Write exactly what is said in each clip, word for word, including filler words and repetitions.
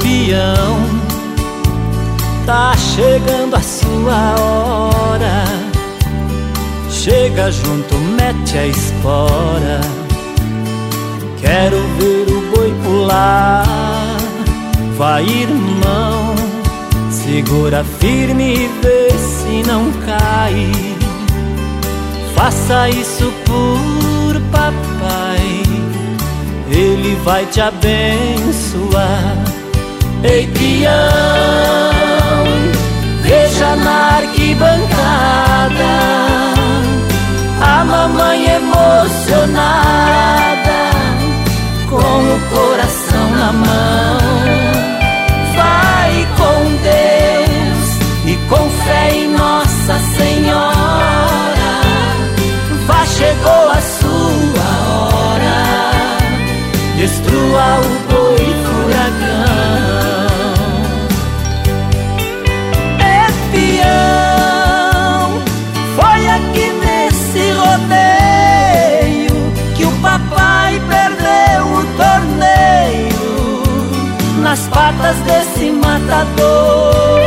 peão, tá chegando a sua hora. Chega junto, mete a espora. Quero ver o boi pular. Vai, irmão, segura firme e vê se não cai. Faça isso por papai, ele vai te abençoar. Ei, peão, veja na arquibancada a mamãe emocionada, com o coração na mão. Vai com Deus e com fé em Nossa Senhora. Vá, chegou a sua hora. Destrua o boi furacão. É, peão, foi aqui nesse rodeio que o papai perdeu o torneio nas patas desse matador.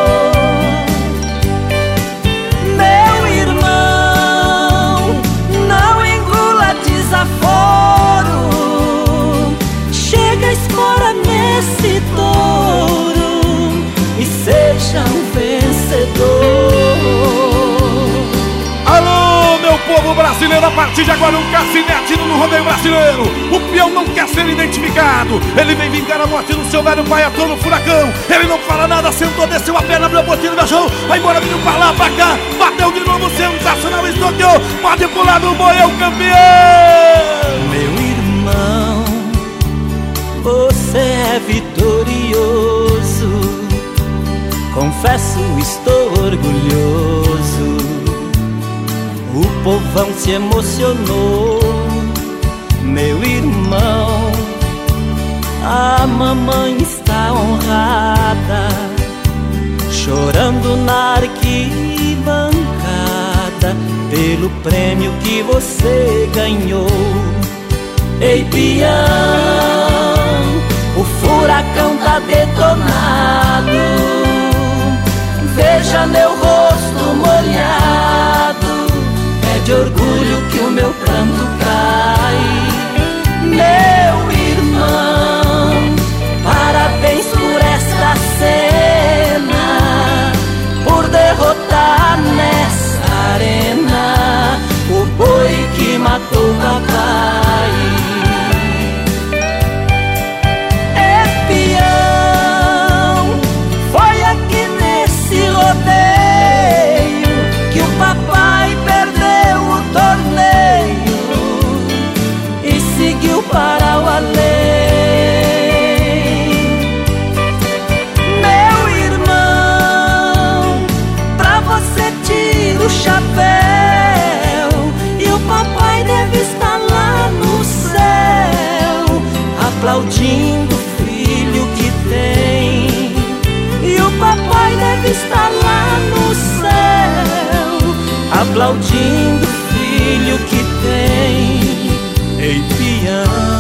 Meu irmão, não engula desaforo. Chega, escora nesse touro e seja um vencedor. Alô, meu povo brasileiro, a partir de agora um cassinete no rodeio brasileiro. O peão não quer ser identificado, ele vem vingar a morte do seu velho pai, ator no furacão. Ele não fala nada, sentou, desceu a perna, abriu a botina, viajou, vai embora, vindo pra lá, pra cá, bateu de novo, sensacional, estoqueou, pode pular do boi, é o campeão. Meu irmão, você é vitorioso, confesso, estou orgulhoso. O povão se emocionou, meu irmão. A mamãe está honrada, chorando na arquibancada pelo prêmio que você ganhou. Ei, peão, o furacão tá detonado. Veja meu rosto molhado, é de orgulho que o meu canto cai. Meu irmão, parabéns por esta cena, por derrotar nessa arena o boi que matou papai. É, peão, foi aqui nesse rodeio que o papai perdeu o torneio e seguiu para o além. Meu irmão, pra você tira o chapéu, e o papai deve estar lá no céu, aplaudindo o filho que tem. E o papai deve estar lá no céu, aplaudindo o filho que tem. Ei, peão,